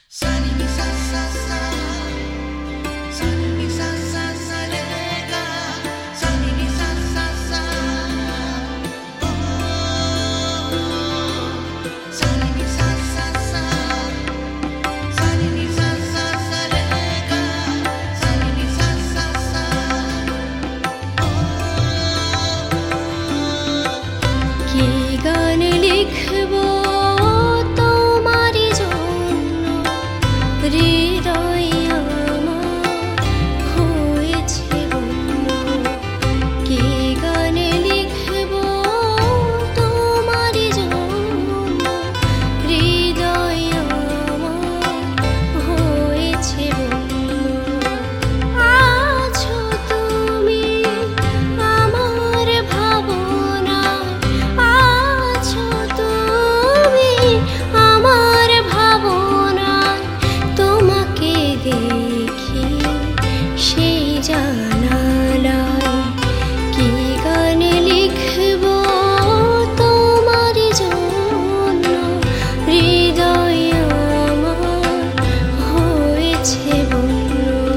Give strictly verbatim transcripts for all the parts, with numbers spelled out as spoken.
গান লিখব তোমারই জন্য, হৃদয় আমার হয়েছে বন্য। কি গান লিখব তোমারই জন্য, হৃদয় আমার হয়েছে বন্য। আছো তুমি আমার ভাবনা, আছো তুমি আমার ভাবনায়, তোমাকে দেখি সেই জানালায়। কি গান লিখব তোমারই জন্য, হৃদয় আমার হয়েছে বন্য।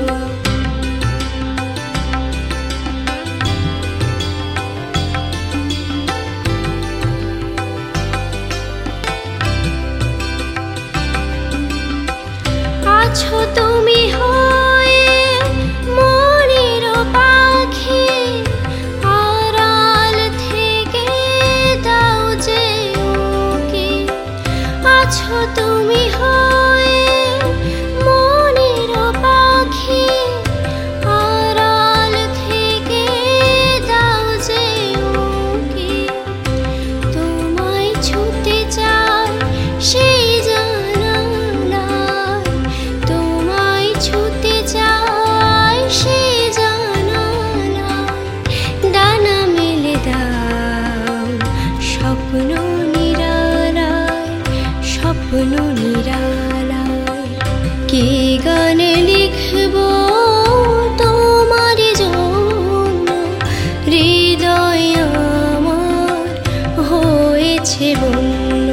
আছো তুমি হয়ে মনের পাখি, আড়াল থেকে দাও যে উকি। আছো তুমি হয়ে মনের পাখি, আড়াল থেকে দাও যে উকি। তোমায় ছুতে চাই সেই জানালায়, তোমায় ছুতে চাই সেই জানালায়। ডানা মেলে দাও স্বপ্ন নিরালায়, স্বপ্ন নিরালায়। কি গান লিখব তোমারই জন্য, হৃদয় আমার হয়েছে বন্য।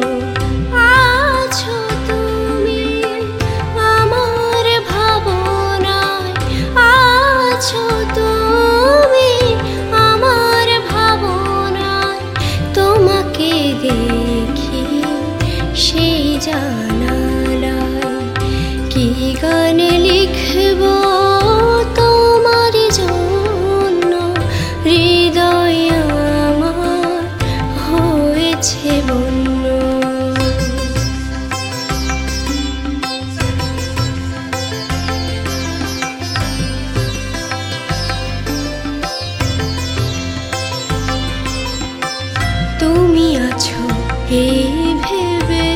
আছো তুমি আমার ভাবনায়, আছো তুমি আমার ভাবনায়, তোমাকে দেখি সেই জানালায়। কি গান লিখব তোমারই জন্য, হৃদয় আমার হয়েছে বন্য। তুমি আছো এই ভেবে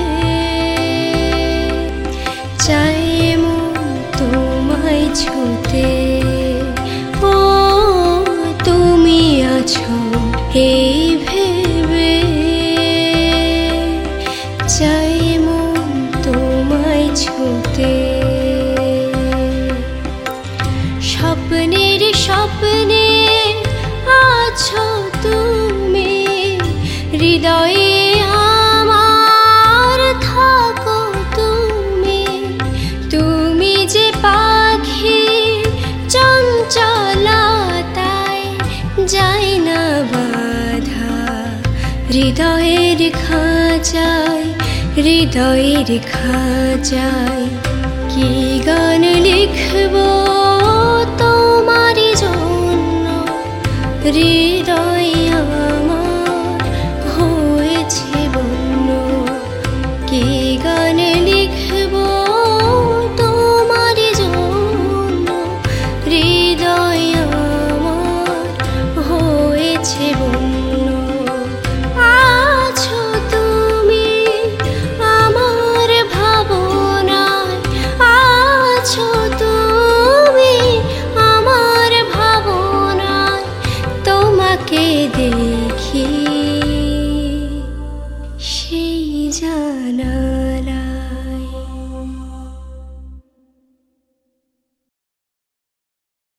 চাই মন তোমায় ছুতে। ও তুমি আছো এই ভেবে চাই মন তোমায় ছুতে। স্বপ্নের স্বপ্নে আছো তুমি, হৃদয়ে আমার থাকো তুমি। তুমি যে পাখি চঞ্চলতায় যায় না বাধা, হৃদয়ের খাঁচায়, হৃদয়ের খাঁচায়। কি গান লিখব তোমারই জন্য, হৃদয়